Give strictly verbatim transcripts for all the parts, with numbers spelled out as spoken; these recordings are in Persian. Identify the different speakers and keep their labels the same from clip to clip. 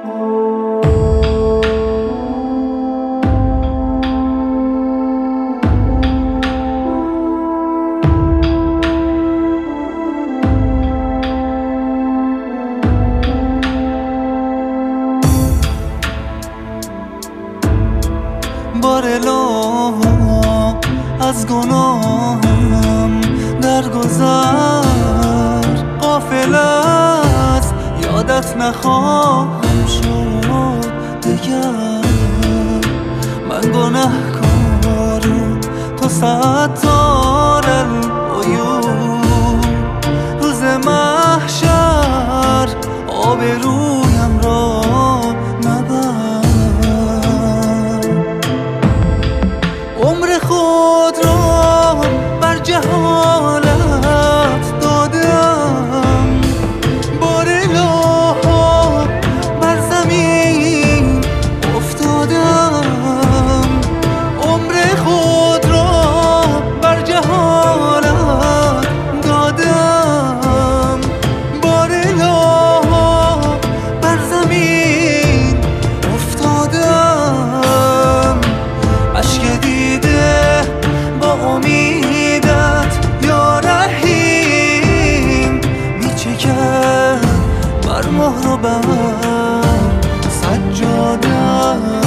Speaker 1: بار الهام از گناهم درگذر، غافل از یادت نخواهم شد دیگر. من گنهکارم تو ستار العیوب، روز محشر آبرویم را مبر. عمر خود را بر جهالت دادم، بار الهام بر زمین افتادم. عمر خود را بر جهالت دادم، بار الهام بر زمین افتادم. اشک دیده با امیدت یا رحیم میچکم بر مهر و بر سجادم.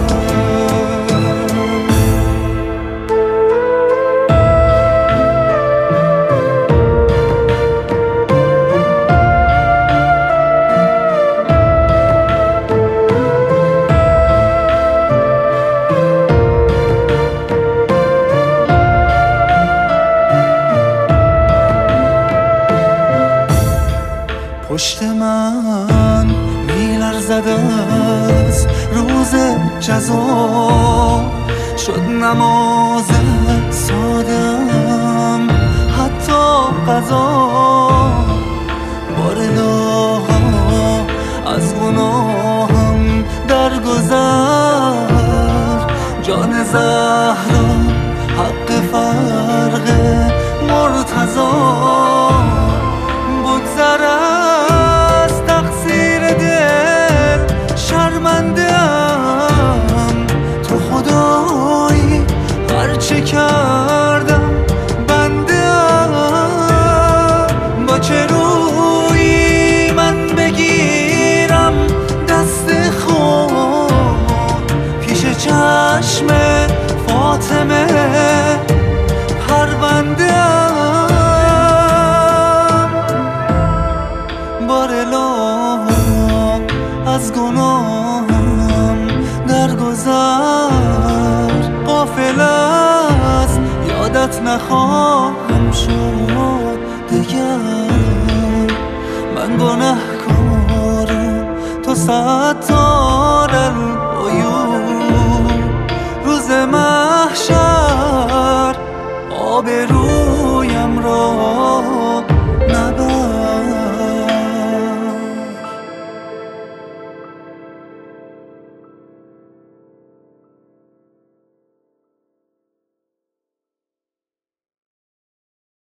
Speaker 1: پشت من میلرزد از روز جزا، شد نماز سادم حتی قضا. بار الهام از گناهم درگذر، جان زهرا حق فرق مرتضی. بگذر از تقصیر دل شرمنده‌ام، تو خدایی هرچه کردم بنده‌ام. با چه رویی من بگیرم دست خود پیش چشم فاطمه پرونده‌ام. بار الهام از گناهم درگذر، غافل از یادت نخواهم شد دیگر. من گنهکارم تو ستار العیوب، روز محشر آبرو